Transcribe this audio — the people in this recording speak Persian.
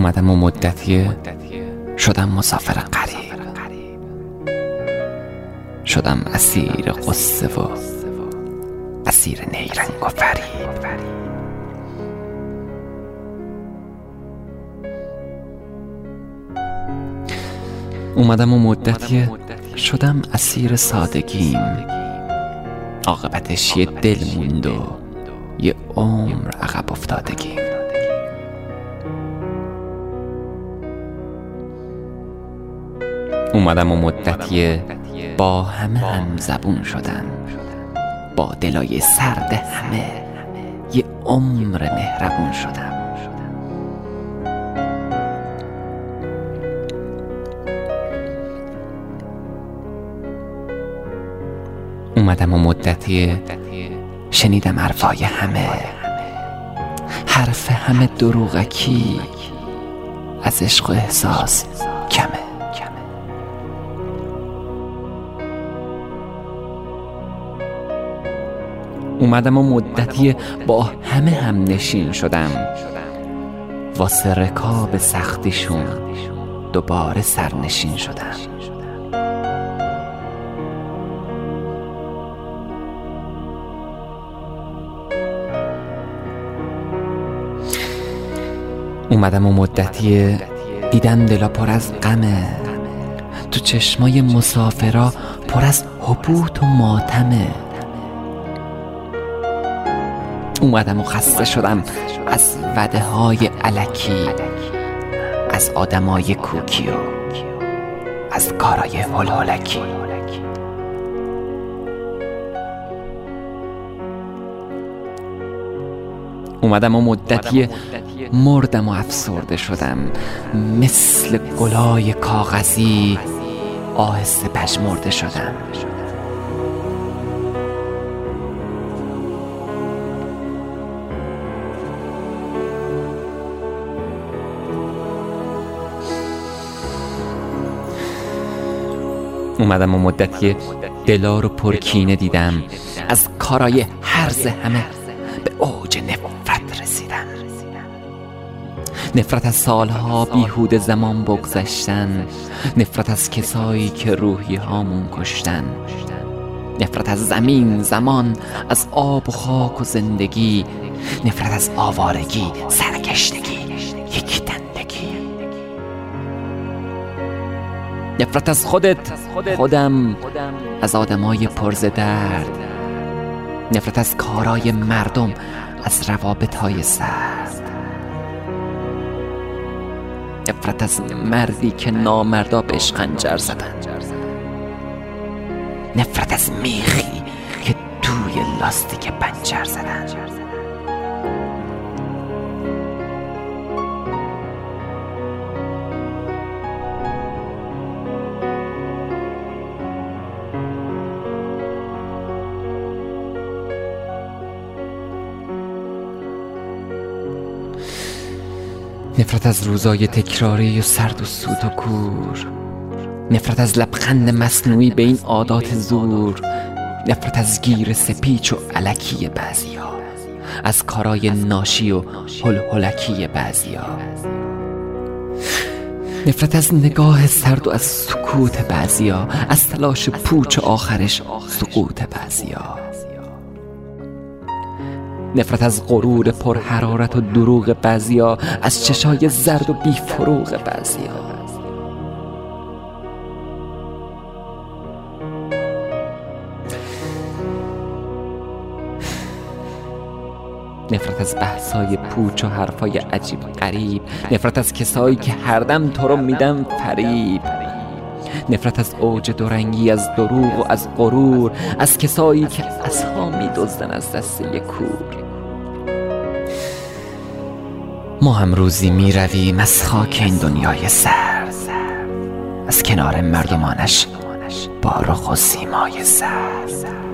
اومدم و مدتی شدم مسافر غریب، شدم اسیر قصه و اسیر نیرنگ و فریب. اومدم و مدتی شدم اسیر سادگیم، عاقبتش یه دل موند و یه عمر عقب افتادگیم. اومدم و مدتی با همه هم زبون شدم، با دلای سرد همه یه عمر مهربون شدم. اومدم و مدتی شنیدم حرفای همه، حرف همه دروغکی، از عشق و احساس کمه. اومدم و مدتی با همه هم نشین شدم، واسه رکاب سختیشون دوباره سرنشین شدم. اومدم و مدتی دیدم دلا پر از غمه، تو چشمای مسافرا پر از حبوط و ماتمه. اومدم و خسته شدم از وعده های الکی، از آدمای کوکی و از کارای هلهلکی. اومدم و مدتی مردم و افسرده شدم، مثل گلای کاغذی آهسته پژمرده شدم. اومدم و مدتی دلا رو پرکینه دیدم، از کارای هرز همه به اوج نفرت رسیدم. نفرت از سالها بیهوده زمان بگذشتن، نفرت از کسایی که روحی هامون کشتن، نفرت از زمین، زمان، از آب و خاک و زندگی، نفرت از آوارگی، سرکشتگی، یکتندگی، نفرت از خودم، از آدمای پرز درد، نفرت از کارای مردم، از روابطهای سرد، نفرت از مردی که نامردا بهش خنجر زدن، نفرت از میخی که توی لاستیک پنچر زدن. نفرت از روزای تکراری و سرد و سود و کور، نفرت از لبخند مصنوعی به این عادات زور، نفرت از گیر سپیچ و الکی بعضیا، از کارای ناشی و هلهلکی بعضیا، نفرت از نگاه سرد و از سکوت بعضیا، از تلاش پوچ آخرش سقوط بعضیا، نفرت از غرور پر حرارت و دروغ بعضیا، از چشای زرد و بی فروغ بعضیا، نفرت از بحثای پوچ و حرفای عجیب غریب، نفرت از کسایی که هر دم تو رو میدن فریب، نفرت از اوج دورنگی، از دروغ و از غرور، از کسایی که عصا میدزدن از دست یک کور. ما هم روزی میرویم از خاک این دنیای سرد، از کنار مردمانش با رخ و سیمای سرد.